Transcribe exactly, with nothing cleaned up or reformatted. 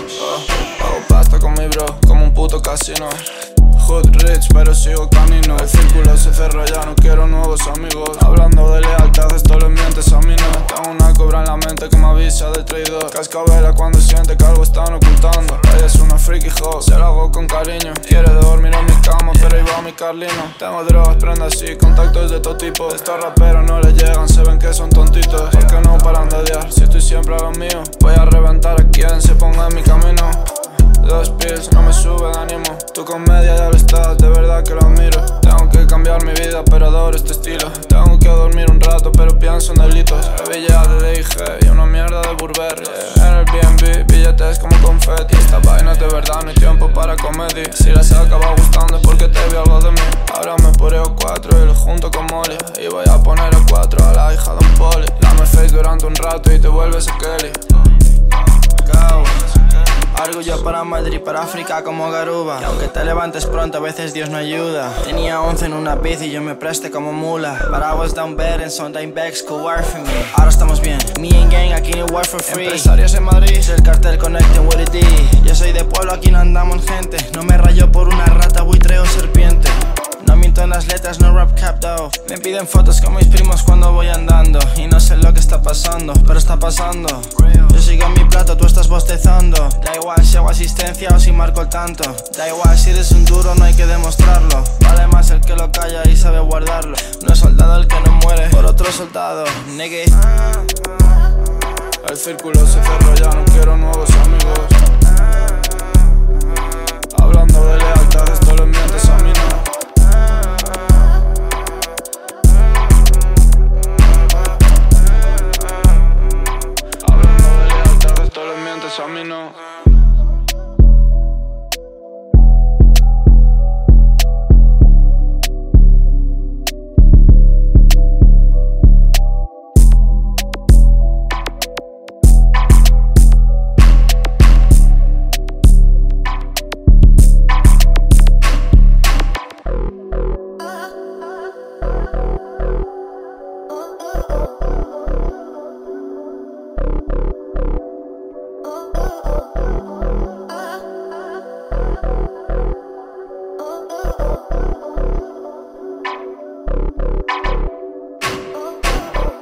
uh, Hago pasta con mi bro, como un puto casino. Hood rich, pero sigo camino. El círculo se cerró, ya no quiero nuevos amigos. Hablando de lealtad, esto le mientes a mí no. Tengo una cobra en la mente que me avisa del traidor. Cascabela cuando siente que algo están ocultando. Ella es una freaky hoe, se la hago con cariño. Quiere dormir en mi cama, pero ahí va mi Carlino. Tengo drogas, prendas y contactos de todo tipo. Estos raperos no le llegan, se ven que son tontitos. Porque no paran de odiar, si estoy siempre a lo mío. Voy a reventar a quien se ponga en mi camino. Dos pills no me suben ánimo. Tu comedia ya lo estás, de verdad que lo admiro. Tengo que cambiar mi vida, pero adoro este estilo. Tengo que dormir un rato, pero pienso en delitos. Hebilla de D I G y una mierda de Burberry. En el B and B, billetes como confeti. Esta vaina es de verdad, no hay tiempo para comedia. Si les acaba gustando es porque te vi algo de mí. Ahora me poreo cuatro y lo junto con Molly. Y voy a poner el cuatro a la hija de un poli. Dame face durante un rato y te vuelves a Kelly. Go. Orgullo para Madrid, para África como Garuba. Y aunque te levantes pronto, a veces Dios no ayuda. Tenía once en una bici y yo me presté como mula. But I was down bad and some dime bags could work for me. Ahora estamos bien, me and gang aquí no work for free. Empresarios en Madrid, el cartel connecting with it D. Yo soy de pueblo, aquí no andamos gente. No me rayo por una rata, buitre o serpiente. No miento en las letras, no rap cap though. Me piden fotos con mis primos cuando voy andando. Y no sé lo que está pasando, pero está pasando. Yo sigo en mi plato, tú estás bostezando. Da igual si hago asistencia o si marco el tanto. Da igual si eres un duro, no hay que demostrarlo. Vale más el que lo calla y sabe guardarlo. No es soldado el que no muere por otro soldado, nigga. El círculo se cerró, ya no quiero nuevos amigos.